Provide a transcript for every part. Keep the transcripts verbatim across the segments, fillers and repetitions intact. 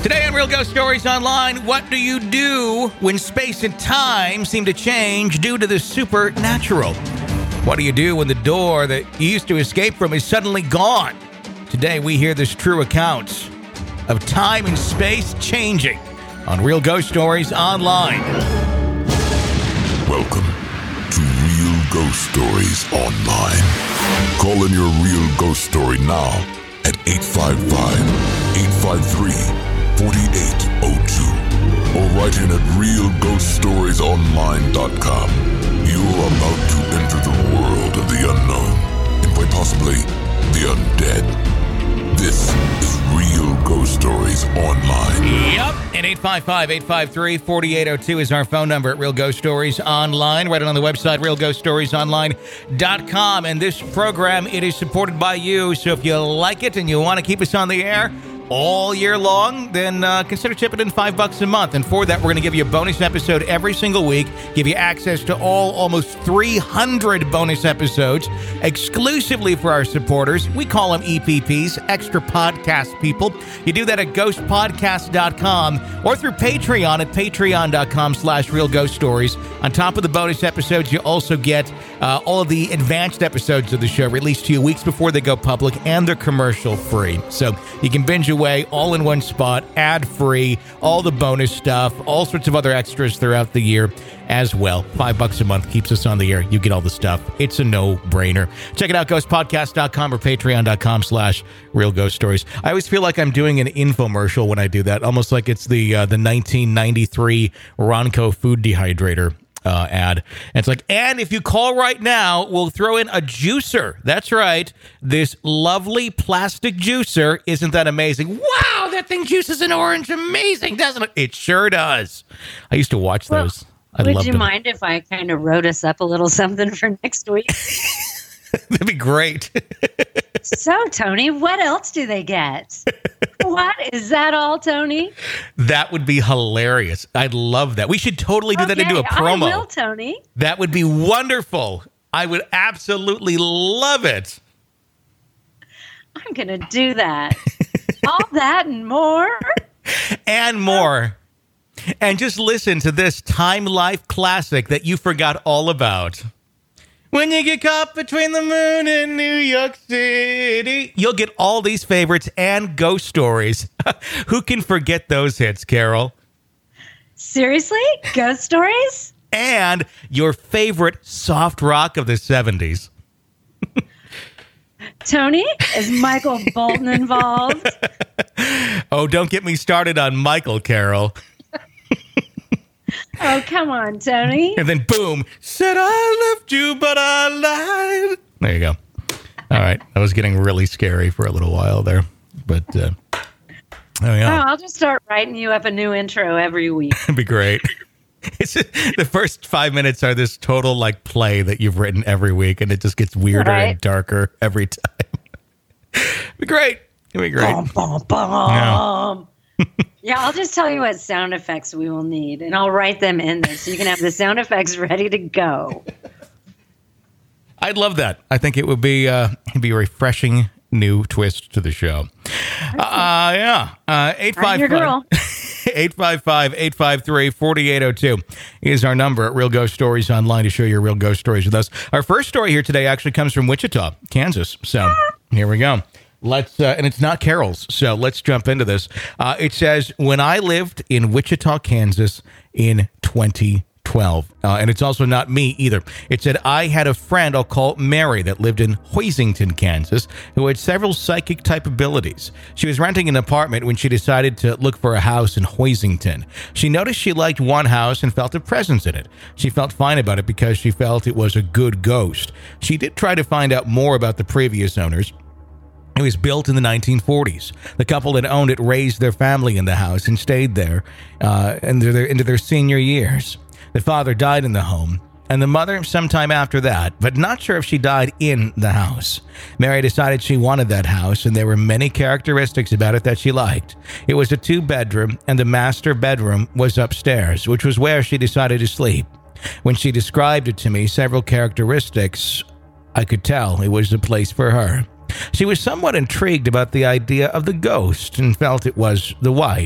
Today on Real Ghost Stories Online, what do you do when space and time seem to change due to the supernatural? What do you do when the door that you used to escape from is suddenly gone? Today we hear this true account of time and space changing on Real Ghost Stories Online. Welcome to Real Ghost Stories Online. Call in your real ghost story now at eight five five, eight five three, four eight zero two or write in at real ghost stories online dot com. You are about to enter the world of the unknown and quite possibly the undead. This is Real Ghost Stories Online. Yep, and eight five five, eight five three, four eight zero two is our phone number at Real Ghost Stories Online. Write it on the website, real ghost stories online dot com. And this program, it is supported by you. So if you like it and you want to keep us on the air all year long, then uh, consider chipping in five bucks a month. And for that, we're going to give you a bonus episode every single week, give you access to all almost three hundred bonus episodes exclusively for our supporters. We call them E P Ps, Extra Podcast People. You do that at ghost podcast dot com or through Patreon at patreon dot com slash real ghost stories. On top of the bonus episodes, you also get uh, all of the advanced episodes of the show released to you weeks before they go public, and they're commercial free. So you can binge away all in one spot, ad-free, all the bonus stuff, all sorts of other extras throughout the year as well. Five bucks a month keeps us on the air. You get all the stuff. It's a no-brainer. Check it out, ghost podcast dot com or patreon dot com slash real ghost stories. I always feel like I'm doing an infomercial when I do that, almost like it's the uh, the nineteen ninety-three Ronco food dehydrator Uh, ad. And it's like, and if you call right now, we'll throw in a juicer. That's right. This lovely plastic juicer. Isn't that amazing? Wow, that thing juices an orange. Amazing, doesn't it? It sure does. I used to watch well, those. I would loved you them. mind if I kind of wrote us up a little something for next week? That'd be great. So, Tony, what else do they get? What? Is that all, Tony? That would be hilarious. I'd love that. We should totally do okay, that into a promo. I will, Tony. That would be wonderful. I would absolutely love it. I'm going to do that. All that and more. And more. And just listen to this Time Life classic that you forgot all about. When you get caught between the moon and New York City. You'll get all these favorites and ghost stories. Who can forget those hits, Carol? Seriously? Ghost stories? And your favorite soft rock of the seventies. Tony, is Michael Bolton involved? Oh, don't get me started on Michael, Carol. Oh, come on, Tony. And then boom, said I left you, but I lied. There you go. All right. That was getting really scary for a little while there. But, uh, oh, yeah. Oh, I'll just start writing you up a new intro every week. That'd be great. It's the first five minutes are this total like play that you've written every week, and it just gets weirder right. and darker every time. It'd be great. It'd be great. Bum, bum, bum. Yeah. Yeah, I'll just tell you what sound effects we will need, and I'll write them in there so you can have the sound effects ready to go. I'd love that. I think it would be uh, it'd be a refreshing new twist to the show. Uh, yeah. Uh, eight five five, eight five five, eight five three, four eight zero two is our number at Real Ghost Stories Online to share your real ghost stories with us. Our first story here today actually comes from Wichita, Kansas. So here we go. Let's uh, and it's not Carol's, so let's jump into this. Uh, it says, when I lived in Wichita, Kansas in twenty twelve, uh, and it's also not me either. It said, I had a friend I'll call Mary that lived in Hoisington, Kansas, who had several psychic type abilities. She was renting an apartment when she decided to look for a house in Hoisington. She noticed she liked one house and felt a presence in it. She felt fine about it because she felt it was a good ghost. She did try to find out more about the previous owners. It was built in the nineteen forties. The couple that owned it raised their family in the house and stayed there uh, into, their, into their senior years. The father died in the home, and the mother sometime after that, but not sure if she died in the house. Mary decided she wanted that house, and there were many characteristics about it that she liked. It was a two-bedroom, and the master bedroom was upstairs, which was where she decided to sleep. When she described it to me, several characteristics, I could tell it was the place for her. She was somewhat intrigued about the idea of the ghost and felt it was the wife.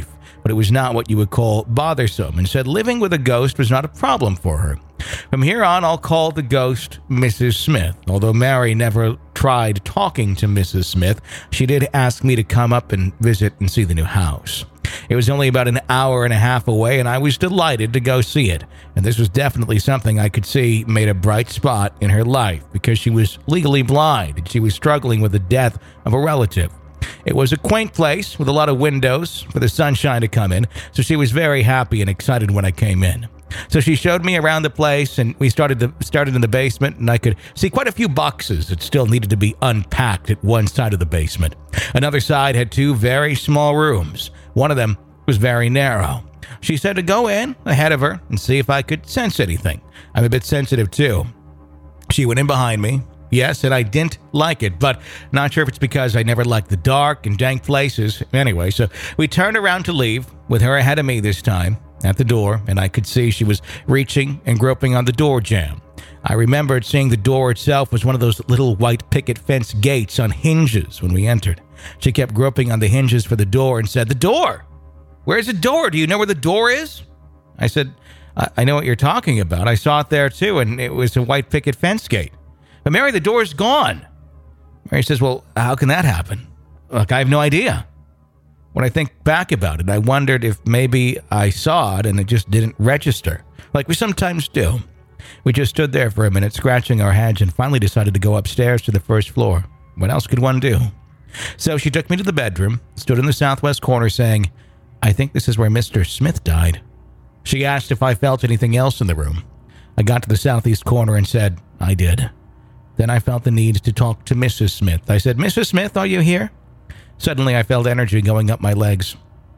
but it was not what you would call bothersome, and said living with a ghost was not a problem for her. From here on, I'll call the ghost Missus Smith. Although Mary never tried talking to Missus Smith, she did ask me to come up and visit and see the new house. It was only about an hour and a half away, and I was delighted to go see it. And this was definitely something I could see made a bright spot in her life, because she was legally blind and she was struggling with the death of a relative. It was a quaint place with a lot of windows for the sunshine to come in, so she was very happy and excited when I came in. So she showed me around the place, and we started to, started in the basement, and I could see quite a few boxes that still needed to be unpacked at one side of the basement. Another side had two very small rooms. One of them was very narrow. She said to go in ahead of her and see if I could sense anything. I'm a bit sensitive too. She went in behind me. Yes, and I didn't like it, but not sure if it's because I never liked the dark and dank places. Anyway, so we turned around to leave with her ahead of me this time at the door, and I could see she was reaching and groping on the door jamb. I remembered seeing the door itself was one of those little white picket fence gates on hinges when we entered. She kept groping on the hinges for the door and said, "The door! Where's the door? Do you know where the door is?" I said, I, I know what you're talking about. I saw it there too, and it was a white picket fence gate. But Mary, the door's gone. Mary says, "Well, how can that happen?" Look, I have no idea. When I think back about it, I wondered if maybe I saw it and it just didn't register, like we sometimes do. We just stood there for a minute, scratching our heads, and finally decided to go upstairs to the first floor. What else could one do? So she took me to the bedroom, stood in the southwest corner saying, "I think this is where Mister Smith died." She asked if I felt anything else in the room. I got to the southeast corner and said, I did. Then I felt the need to talk to Missus Smith. I said, "Missus Smith, are you here?" Suddenly, I felt energy going up my legs.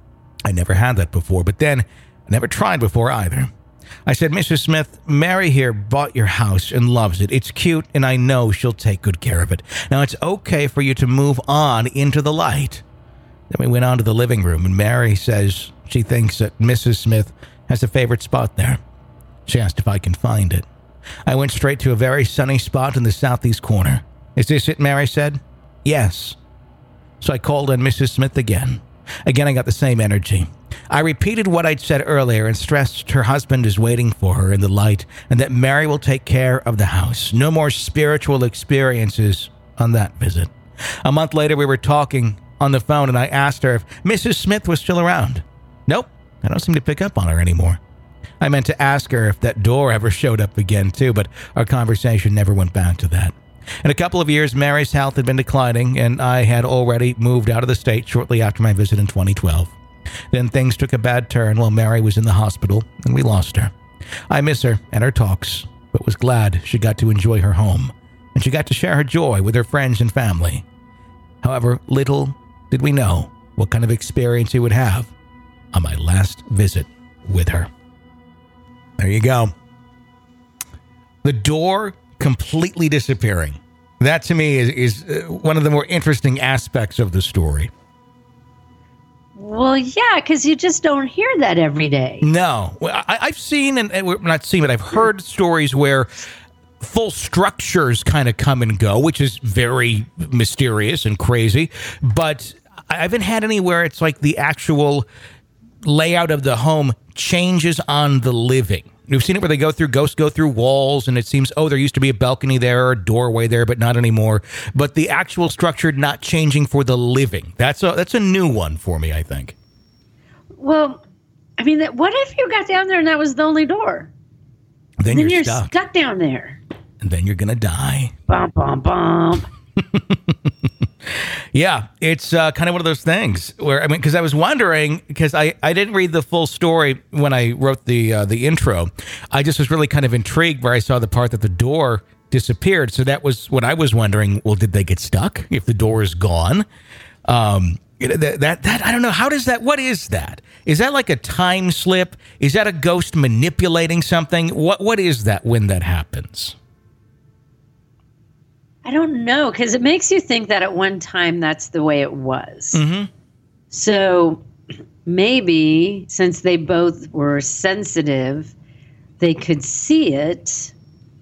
I never had that before, but then I never tried before either. I said, "Missus Smith, Mary here bought your house and loves it. It's cute, and I know she'll take good care of it. Now, it's okay for you to move on into the light." Then we went on to the living room, and Mary says she thinks that Missus Smith has a favorite spot there. She asked if I can find it. I went straight to a very sunny spot in the southeast corner. "Is this it?" Mary said. "Yes." So I called on Missus Smith again. Again, I got the same energy. I repeated what I'd said earlier and stressed her husband is waiting for her in the light and that Mary will take care of the house. No more spiritual experiences on that visit. A month later, we were talking on the phone, and I asked her if Missus Smith was still around. Nope, I don't seem to pick up on her anymore. I meant to ask her if that door ever showed up again too, but our conversation never went back to that. In a couple of years, Mary's health had been declining, and I had already moved out of the state shortly after my visit in twenty twelve. Then things took a bad turn while Mary was in the hospital, and we lost her. I miss her and her talks, but was glad she got to enjoy her home, and she got to share her joy with her friends and family. However, little did we know what kind of experience we would have on my last visit with her. There you go. The door completely disappearing. That to me is, is one of the more interesting aspects of the story. Well, yeah, because you just don't hear that every day. No. I, I've seen, and, and not seen, but I've heard stories where full structures kind of come and go, which is very mysterious and crazy. But I haven't had any where it's like the actual layout of the home changes on the living. You've seen it where they go through, ghosts go through walls, and it seems, oh, there used to be a balcony there or a doorway there, but not anymore. But the actual structure not changing for the living. That's a that's a new one for me, I think. Well, I mean, what if you got down there and that was the only door? Then, then you're, you're stuck. stuck down there. And then you're going to die. Bum, bum, bum. Yeah, it's uh, kind of one of those things where, I mean, because I was wondering, because I, I didn't read the full story when I wrote the uh, the intro. I just was really kind of intrigued where I saw the part that the door disappeared. So that was what I was wondering. Well, did they get stuck if the door is gone? Um, that, that, that, I don't know. How does that, what is that? Is that like a time slip? Is that a ghost manipulating something? What What is that when that happens? I don't know, because it makes you think that at one time that's the way it was. Mm-hmm. So maybe since they both were sensitive, they could see it.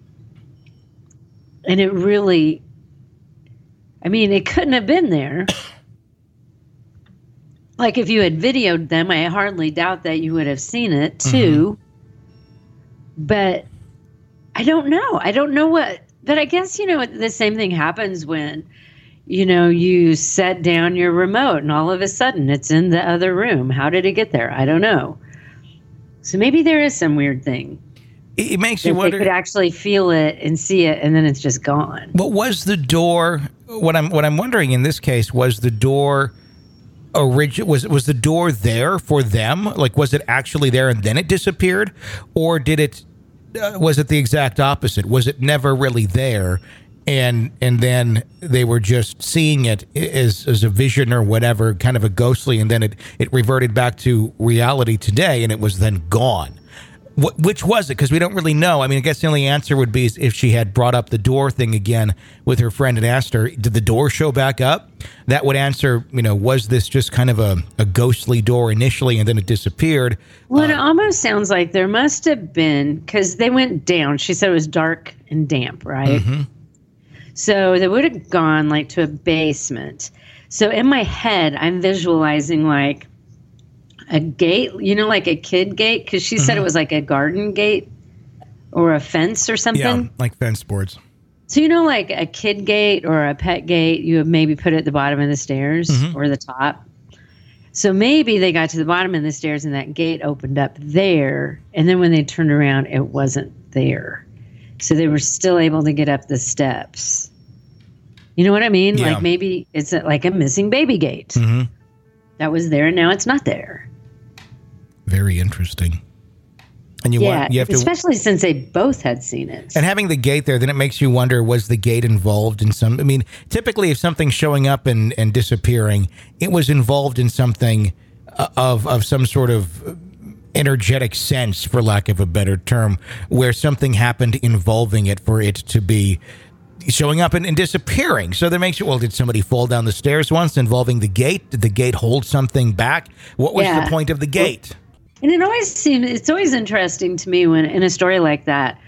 And it really, I mean, it couldn't have been there. like if you had videoed them, I hardly doubt that you would have seen it too. Mm-hmm. But I don't know. I don't know what, but I guess, you know, the same thing happens when, you know, you set down your remote and all of a sudden it's in the other room. How did it get there? I don't know. So maybe there is some weird thing. It makes you wonder. They could actually feel it and see it, and then it's just gone. But was the door? What I'm what I'm wondering in this case, was the door origin? Was was the door there for them? Like, was it actually there and then it disappeared, or did it? Uh, was it the exact opposite? Was it never really there, and and then they were just seeing it as as a vision or whatever, kind of a ghostly, and then it it reverted back to reality today, and it was then gone. Which was it? Because we don't really know. I mean, I guess the only answer would be if she had brought up the door thing again with her friend and asked her, did the door show back up? That would answer, you know, was this just kind of a, a ghostly door initially and then it disappeared? Well, uh, it uh, almost sounds like there must have been, because they went down. She said it was dark and damp, right? Mm-hmm. So they would have gone like to a basement. So in my head, I'm visualizing like a gate, you know, like a kid gate, because she mm-hmm. said it was like a garden gate or a fence or something. Yeah, like fence boards. So, you know, like a kid gate or a pet gate, you would maybe put it at the bottom of the stairs mm-hmm. or the top. So maybe they got to the bottom of the stairs and that gate opened up there. And then when they turned around, it wasn't there. So they were still able to get up the steps. You know what I mean? Yeah. Like maybe it's like a missing baby gate. Mm-hmm. That was there and now it's not there. Very interesting. And you yeah, want, you have especially to, since they both had seen it. And having the gate there, then it makes you wonder, was the gate involved in some, I mean, typically if something's showing up and, and disappearing, it was involved in something of, of some sort of energetic sense, for lack of a better term, where something happened involving it for it to be showing up and, and disappearing. So that makes you, well, did somebody fall down the stairs once involving the gate? Did the gate hold something back? What was yeah. the point of the gate? And it always seems, it's always interesting to me when in a story like that,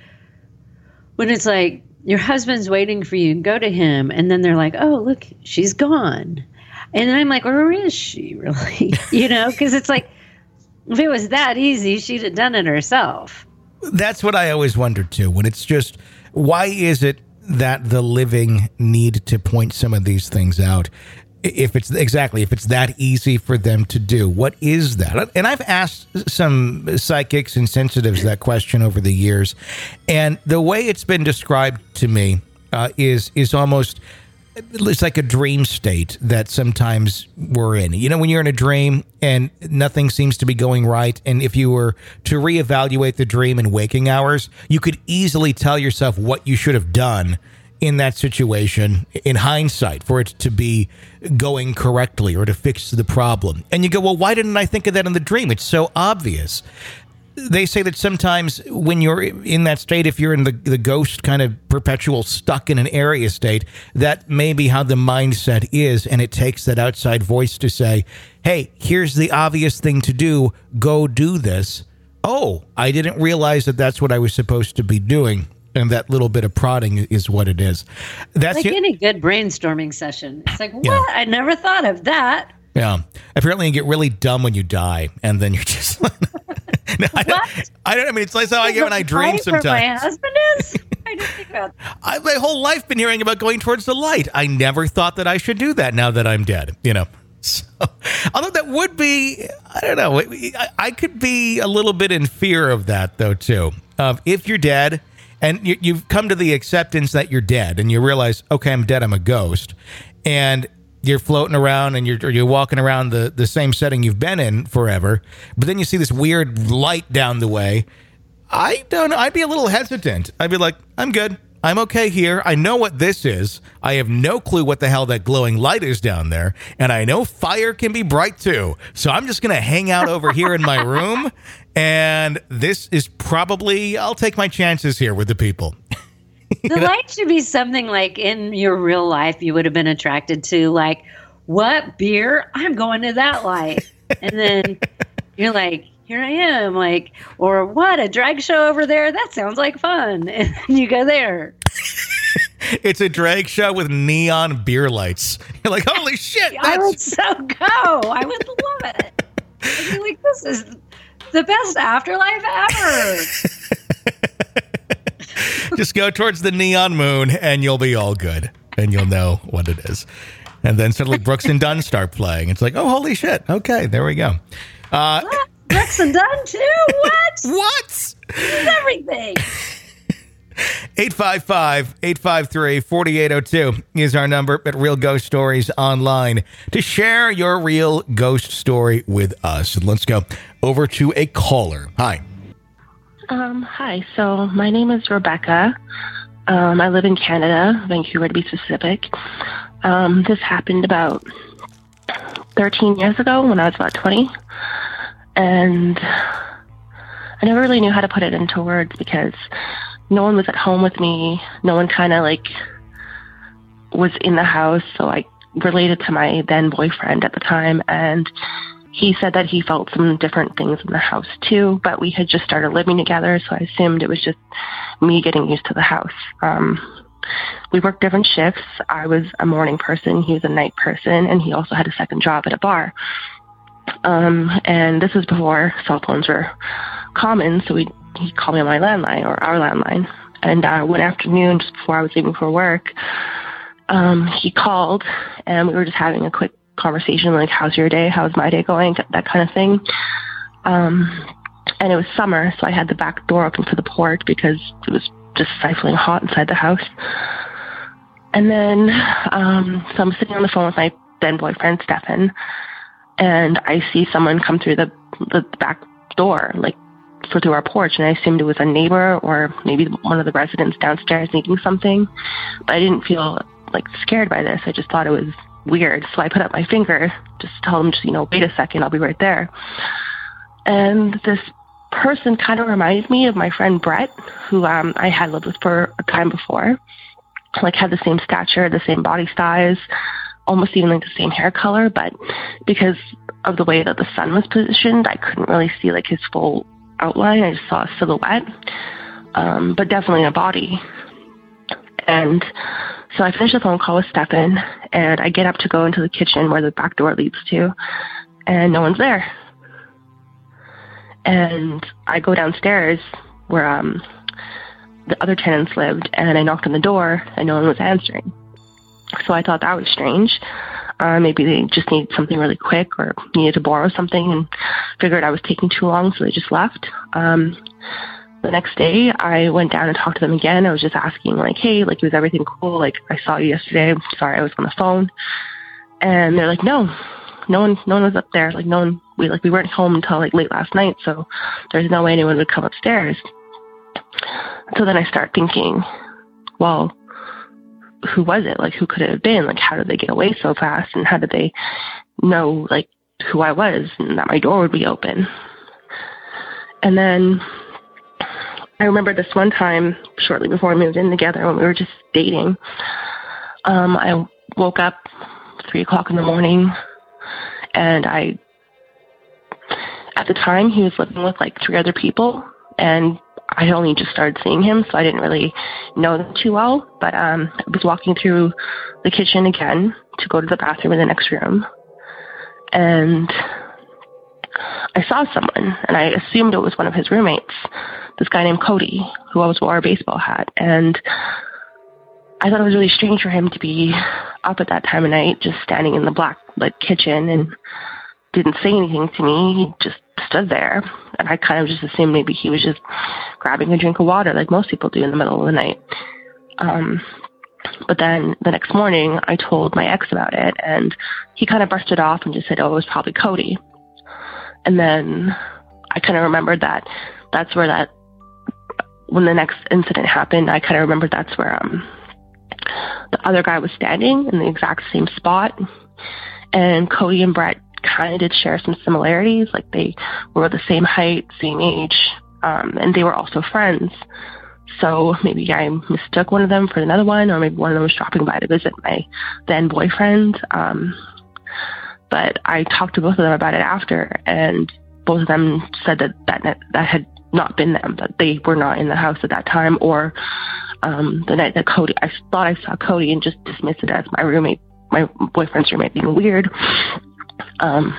when it's like your husband's waiting for you, go to him, and then they're like, oh, look, she's gone. And then I'm like, where is she really? You know, because it's like, if it was that easy, she'd have done it herself. That's what I always wondered too, when it's just, why is it that the living need to point some of these things out? If it's exactly, if it's that easy for them to do, what is that? And I've asked some psychics and sensitives that question over the years, and the way it's been described to me uh, is is almost, it's like a dream state that sometimes we're in. You know, when you're in a dream and nothing seems to be going right, and if you were to reevaluate the dream in waking hours, you could easily tell yourself what you should have done in that situation in hindsight for it to be going correctly or to fix the problem. And you go, well, why didn't I think of that in the dream? It's so obvious. They say that sometimes when you're in that state, if you're in the, the ghost kind of perpetual stuck in an area state, that may be how the mindset is. And it takes that outside voice to say, hey, here's the obvious thing to do. Go do this. Oh, I didn't realize that that's what I was supposed to be doing. And that little bit of prodding is what it is. That's like y- any good brainstorming session. It's like, what? Yeah. I never thought of that. Yeah. Apparently you get really dumb when you die, and then you're just like, no, I, don't, I don't I mean, it's like how I get when I dream sometimes. My husband is? I didn't think about that. I, my whole life been hearing about going towards the light. I never thought that I should do that now that I'm dead, you know. So, although that would be, I don't know, I, I could be a little bit in fear of that, though, too. Uh, if you're dead, and you, you've come to the acceptance that you're dead, and you realize, okay, I'm dead, I'm a ghost, and you're floating around, and you're or you're walking around the, the same setting you've been in forever, but then you see this weird light down the way. I don't know. I'd be a little hesitant. I'd be like, I'm good. I'm okay here. I know what this is. I have no clue what the hell that glowing light is down there. And I know fire can be bright too. So I'm just going to hang out over here in my room. And this is probably, I'll take my chances here with the people. The know? Light should be something like in your real life you would have been attracted to. Like, what beer? I'm going to that light. And then you're like, here I am, like, or what, a drag show over there? That sounds like fun. And you go there. It's a drag show with neon beer lights. You're like, holy shit. I would so go. I would love it. I'd be like, this is the best afterlife ever. Just go towards the neon moon and you'll be all good. And you'll know what it is. And then suddenly Brooks and Dunn start playing. It's like, oh, holy shit. Okay, there we go. Uh, what? Brooks and Dunn too? What? What? This is everything. eight five five, eight five three, four eight zero two is our number at Real Ghost Stories Online to share your real ghost story with us. And let's go over to a caller. Hi. Um, hi. So my name is Rebecca. Um, I live in Canada, Vancouver to be specific. Um, this happened about thirteen years ago when I was about twenty. And I never really knew how to put it into words because no one was at home with me. No one kind of like was in the house. So I related to my then boyfriend at the time. And he said that he felt some different things in the house too, but we had just started living together. So I assumed it was just me getting used to the house. Um, we worked different shifts. I was a morning person. He was a night person. And he also had a second job at a bar. Um, and this was before cell phones were common. So we he'd call me on my landline or our landline. And uh, one afternoon, just before I was leaving for work, um, he called and we were just having a quick conversation, like, how's your day? How's my day going? That kind of thing. Um, and it was summer, so I had the back door open for the porch because it was just stifling hot inside the house. And then, um, so I'm sitting on the phone with my then boyfriend, Stefan, and I see someone come through the, the back door, like, for through our porch, and I assumed it was a neighbor or maybe one of the residents downstairs needing something. But I didn't feel, like, scared by this. I just thought it was weird. So I put up my finger, just to tell him, just, you know, wait a second, I'll be right there. And this person kind of reminded me of my friend Brett, who um, I had lived with for a time before. Like, had the same stature, the same body size, almost even like the same hair color. But because of the way that the sun was positioned, I couldn't really see like his full outline. I just saw a silhouette, um, but definitely a body. And so I finished the phone call with Stefan, and I get up to go into the kitchen where the back door leads to, and no one's there. And I go downstairs where um, the other tenants lived, and I knocked on the door, and no one was answering. So I thought that was strange. Uh, maybe they just needed something really quick or needed to borrow something and figured I was taking too long, so they just left. Um, the next day, I went down and talked to them again. I was just asking, like, hey, like, was everything cool? Like, I saw you yesterday. I'm sorry, I was on the phone. And they're like, no, no one, no one was up there. Like, no one, we, like, we weren't home until, like, late last night, so there's no way anyone would come upstairs. So then I start thinking, well, who was it? Like, who could it have been? Like, how did they get away so fast? And how did they know, like, who I was and that my door would be open? And then I remember this one time shortly before we moved in together when we were just dating. Um, I woke up three o'clock in the morning, and I, at the time, he was living with like three other people, and I only just started seeing him, so I didn't really know them too well. But um, I was walking through the kitchen again to go to the bathroom in the next room, and I saw someone, and I assumed it was one of his roommates, this guy named Cody, who always wore a baseball hat. And I thought it was really strange for him to be up at that time of night, just standing in the black lit kitchen, and didn't say anything to me. He just stood there, and I kind of just assumed maybe he was just grabbing a drink of water like most people do in the middle of the night. Um, but then the next morning, I told my ex about it, and he kind of brushed it off and just said, oh, it was probably Cody. And then I kind of remembered that that's where that, when the next incident happened, I kind of remembered that's where um, the other guy was standing in the exact same spot. And Cody and Brett kind of did share some similarities. Like, they were the same height, same age, um, and they were also friends. So maybe I mistook one of them for another one, or maybe one of them was dropping by to visit my then boyfriend. Um, but I talked to both of them about it after, and both of them said that that, that had not been them, that they were not in the house at that time, or um, the night that Cody, I thought I saw Cody and just dismissed it as my roommate, my boyfriend's roommate being weird. Um,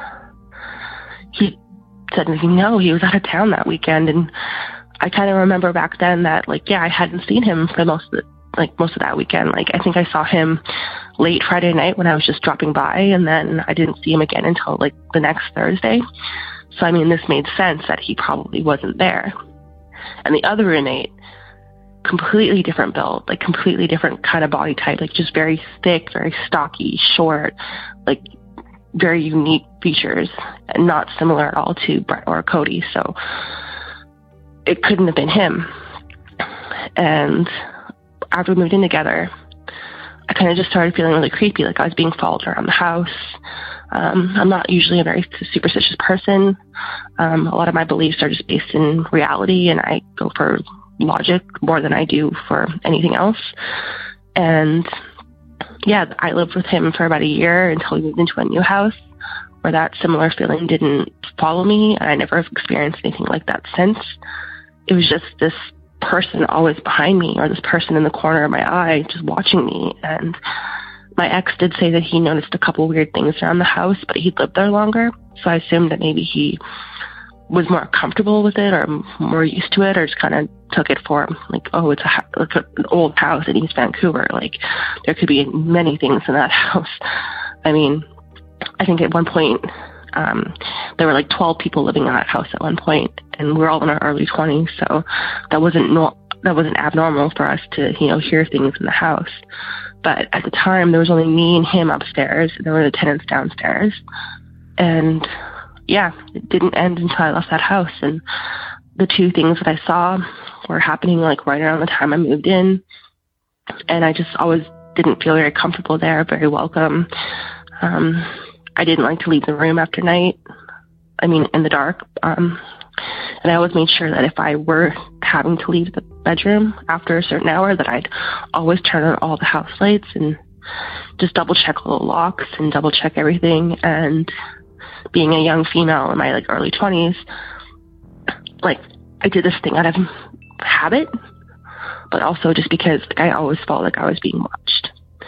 he said, no, he was out of town that weekend. And I kind of remember back then that, like, yeah, I hadn't seen him for most of the, like most of that weekend. Like, I think I saw him late Friday night when I was just dropping by, and then I didn't see him again until like the next Thursday. So, I mean, this made sense that he probably wasn't there. And the other roommate, completely different build, like completely different kind of body type, like just very thick, very stocky, short, like very unique features, and not similar at all to Brett or Cody. So it couldn't have been him. And after we moved in together, I kind of just started feeling really creepy, like I was being followed around the house. Um, I'm not usually a very superstitious person. Um, a lot of my beliefs are just based in reality, and I go for logic more than I do for anything else. And yeah, I lived with him for about a year until we moved into a new house where that similar feeling didn't follow me, and I never have experienced anything like that since. It was just this person always behind me, or this person in the corner of my eye just watching me. And my ex did say that he noticed a couple weird things around the house, but he lived there longer, so I assumed that maybe he was more comfortable with it or more used to it, or just kind of took it for him, like, oh, it's a, like an old house in East Vancouver, like there could be many things in that house. I mean, I think at one point um there were like twelve people living in that house at one point, and we're all in our early twenties, so that wasn't no that wasn't abnormal for us to, you know, hear things in the house. But at the time, there was only me and him upstairs, and there were the tenants downstairs. And yeah, it didn't end until I left that house. And the two things that I saw were happening like right around the time I moved in. And I just always didn't feel very comfortable there, very welcome. Um, I didn't like to leave the room after night. I mean, in the dark. Um, and I always made sure that if I were having to leave the bedroom after a certain hour, that I'd always turn on all the house lights and just double check all the locks and double check everything. And being a young female in my like early twenties, like I did this thing out of habit, but also just because I always felt like I was being watched.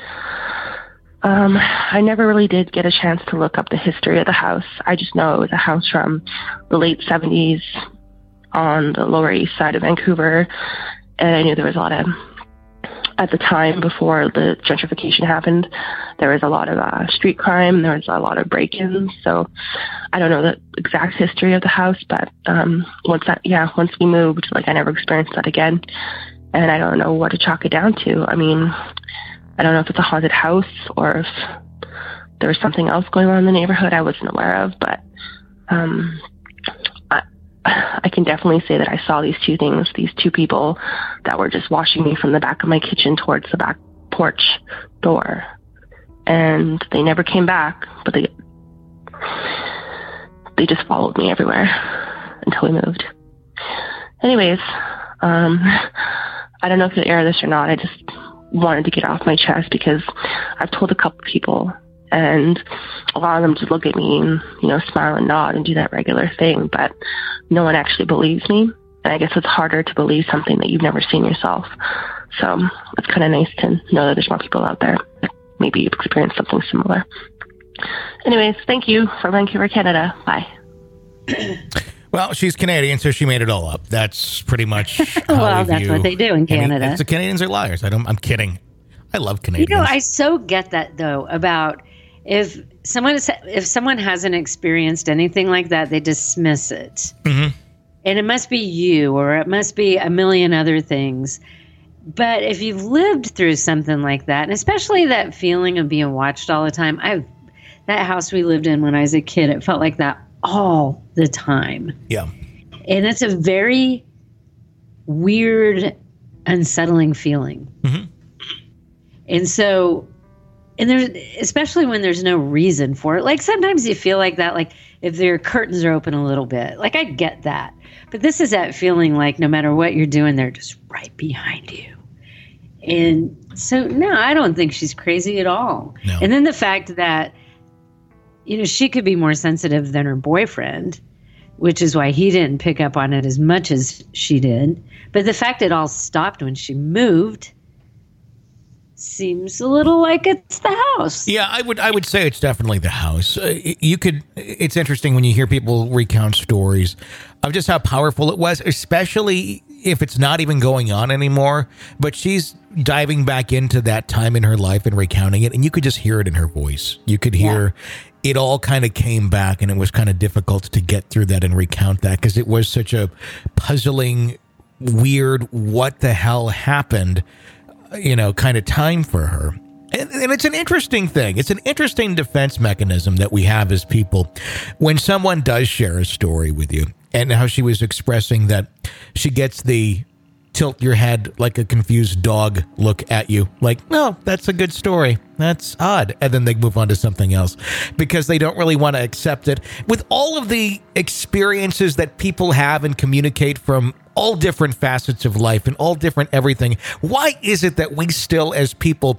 Um, I never really did get a chance to look up the history of the house. I just know it was a house from the late seventies on the Lower East Side of Vancouver. And I knew there was a lot of, at the time before the gentrification happened, there was a lot of uh, street crime. There was a lot of break-ins. So I don't know the exact history of the house, but um, once that, yeah, once we moved, like I never experienced that again. And I don't know what to chalk it down to. I mean, I don't know if it's a haunted house or if there was something else going on in the neighborhood I wasn't aware of, but um, I, I can definitely say that I saw these two things, these two people that were just watching me from the back of my kitchen towards the back porch door. And they never came back, but they they just followed me everywhere until we moved. Anyways, um, I don't know if you'll air this or not. I just wanted to get off my chest because I've told a couple people, and a lot of them just look at me and, you know, smile and nod and do that regular thing, but no one actually believes me. And I guess it's harder to believe something that you've never seen yourself. So it's kind of nice to know that there's more people out there that maybe you've experienced something similar. Anyways, thank you from Vancouver, Canada. Bye. Well, she's Canadian, so she made it all up. That's pretty much how well, we that's view what they do in Canada. Any, the Canadians are liars. I don't. I'm kidding. I love Canadians. You know, I so get that though about if someone if someone hasn't experienced anything like that, they dismiss it, mm-hmm. and it must be you, or it must be a million other things. But if you've lived through something like that, and especially that feeling of being watched all the time, I've that house we lived in when I was a kid, it felt like that all the time. Yeah. And it's a very weird, unsettling feeling. Mm-hmm. And so, and there's, especially when there's no reason for it. Like sometimes you feel like that, like if their curtains are open a little bit, like I get that. But this is that feeling like no matter what you're doing, they're just right behind you. And so, no, I don't think she's crazy at all. No. And then the fact that, you know, she could be more sensitive than her boyfriend. which is why he didn't pick up on it as much as she did. But the fact it all stopped when she moved seems a little like it's the house. Yeah, I would I would say it's definitely the house. Uh, you could. It's interesting when you hear people recount stories of just how powerful it was, especially if it's not even going on anymore. But she's diving back into that time in her life and recounting it, and you could just hear it in her voice. You could hear yeah. it all kind of came back, and it was kind of difficult to get through that and recount that because it was such a puzzling, weird, what the hell happened, you know, kind of time for her. And, and it's an interesting thing. It's an interesting defense mechanism that we have as people when someone does share a story with you, and how she was expressing that she gets the tilt your head like a confused dog look at you like, no, that's a good story. That's odd. And then they move on to something else because they don't really want to accept it. With all of the experiences that people have and communicate from all different facets of life and all different everything, why is it that we still, as people,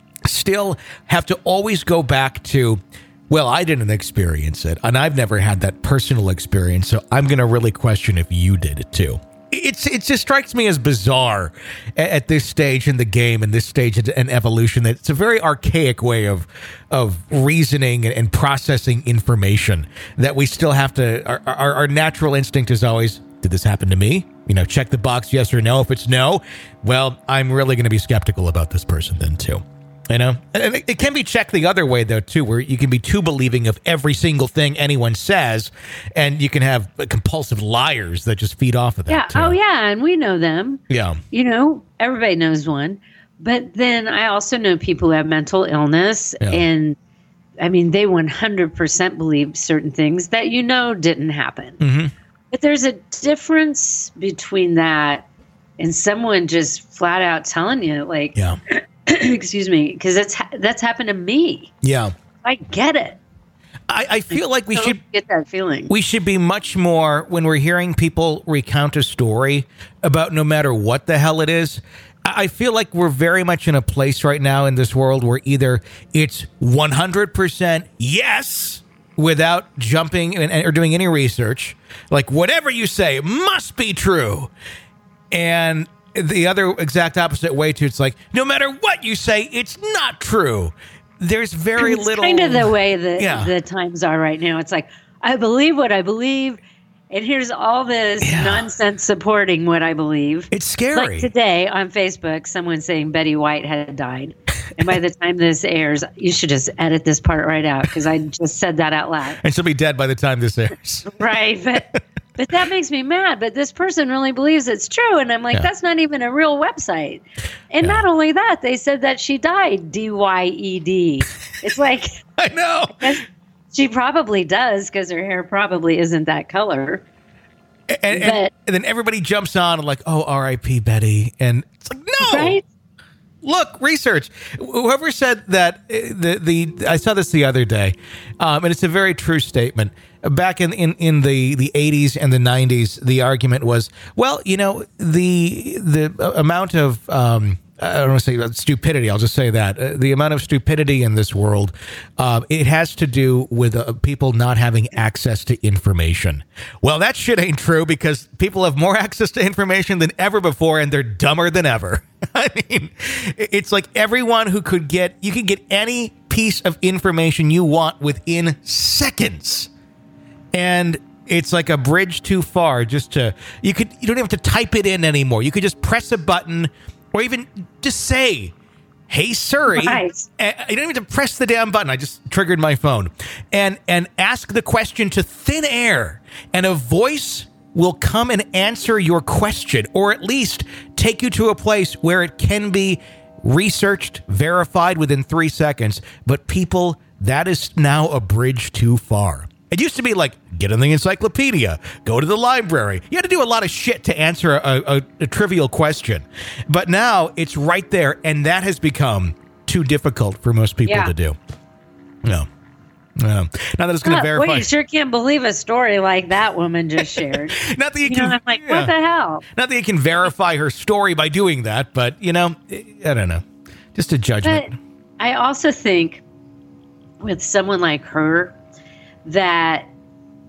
still have to always go back to, well, I didn't experience it, and I've never had that personal experience, so I'm going to really question if you did it too. It's it just strikes me as bizarre at, at this stage in the game and this stage in evolution that it's a very archaic way of of reasoning and, and processing information that we still have to. Our, our, our natural instinct is always, did this happen to me? You know, check the box, yes or no. If it's no, well, I'm really going to be skeptical about this person then too. You know, and it, it can be checked the other way, though, too, where you can be too believing of every single thing anyone says, and you can have compulsive liars that just feed off of that. Yeah. Too. Oh, yeah. And we know them. Yeah. You know, everybody knows one. But then I also know people who have mental illness, yeah. and I mean, they one hundred percent believe certain things that you know didn't happen. Mm-hmm. But there's a difference between that and someone just flat out telling you, like, yeah. excuse me, because that's that's happened to me. Yeah, I get it. I, I feel I like we should get that feeling. We should be much more when we're hearing people recount a story about no matter what the hell it is. I feel like we're very much in a place right now in this world where either it's one hundred percent yes without jumping and, or doing any research, like whatever you say must be true, and the other exact opposite way too. It's like, no matter what you say, it's not true. There's very it's little. Kind of the way that yeah. the times are right now. It's like, I believe what I believe, and here's all this yeah. nonsense supporting what I believe. It's scary. Like today on Facebook, someone saying Betty White had died. And by the time this airs, you should just edit this part right out because I just said that out loud. And she'll be dead by the time this airs. Right. But But that makes me mad. But this person really believes it's true. And I'm like, yeah. that's not even a real website. And yeah. not only that, they said that she died, D Y E D. It's like. I know. I she probably does because her hair probably isn't that color. And, and, but, and then everybody jumps on and like, oh, R I P Betty. And it's like, no. Right? Look, research. Whoever said that, the the I saw this the other day, um, and it's a very true statement. Back in, in, in the, the eighties and the nineties, the argument was, well, you know, the the amount of, um, I don't want to say stupidity, I'll just say that, uh, the amount of stupidity in this world, uh, it has to do with uh, people not having access to information. Well, that shit ain't true because people have more access to information than ever before, and they're dumber than ever. I mean, it's like everyone who could get, you can get any piece of information you want within seconds. And it's like a bridge too far just to, you could, you don't have to type it in anymore. You could just press a button or even just say, hey, Siri. Right. And you don't even have to press the damn button. I just triggered my phone and, and ask the question to thin air, and a voice will come and answer your question, or at least take you to a place where it can be researched, verified within three seconds. But people, that is now a bridge too far. It used to be like, get in the encyclopedia, go to the library. You had to do a lot of shit to answer a, a, a trivial question. But now it's right there, and that has become too difficult for most people yeah. to do. No. No. Not that it's going to verify. Well, you sure can't believe a story like that woman just shared. Not that you, you can. Know, I'm like, yeah. what the hell? Not that you can verify her story by doing that, but, you know, I don't know. Just a judgment. But I also think with someone like her, that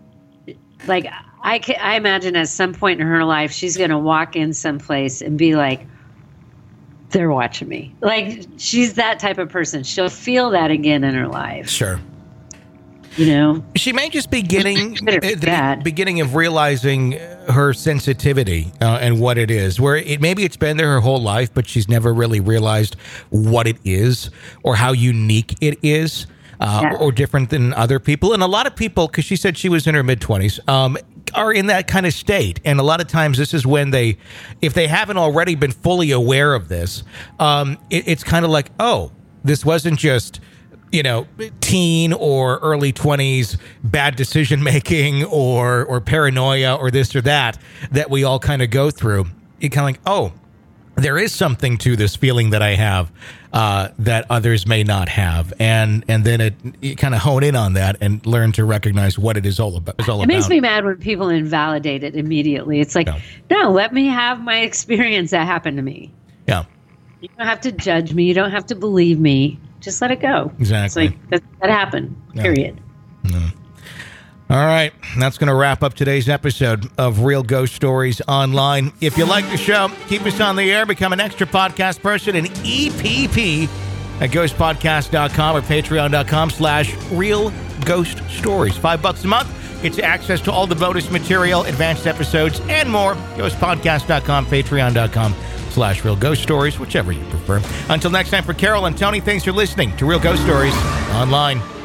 like I can, I imagine at some point in her life, she's going to walk in someplace and be like, they're watching me. Like, she's that type of person. She'll feel that again in her life. Sure. You know, she may just be getting the beginning of realizing her sensitivity uh, and what it is, where it maybe it's been there her whole life, but she's never really realized what it is or how unique it is, uh, yeah. or, or different than other people. And a lot of people, because she said she was in her mid twenties, um, are in that kind of state. And a lot of times this is when they, if they haven't already been fully aware of this, um, it, it's kind of like, oh, this wasn't just, you know, teen or early twenties bad decision making or or paranoia or this or that that we all kind of go through. It kind of like, oh, there is something to this feeling that I have uh, that others may not have, and and then it you kind of hone in on that and learn to recognize what it is all about. Is all it about. Makes me mad when people invalidate it immediately. It's like, no. no, let me have my experience that happened to me. Yeah, you don't have to judge me. You don't have to believe me. Just let it go. Exactly. It's like, that, that happened, yeah. period. Yeah. All right. That's going to wrap up today's episode of Real Ghost Stories Online. If you like the show, keep us on the air, become an extra podcast person, and E P P at ghost podcast dot com or patreon dot com slash real ghost stories. Five bucks a month. It's access to all the bonus material, advanced episodes, and more. ghost podcast dot com, patreon dot com. slash Real Ghost Stories, whichever you prefer. Until next time, for Carol and Tony, thanks for listening to Real Ghost Stories Online.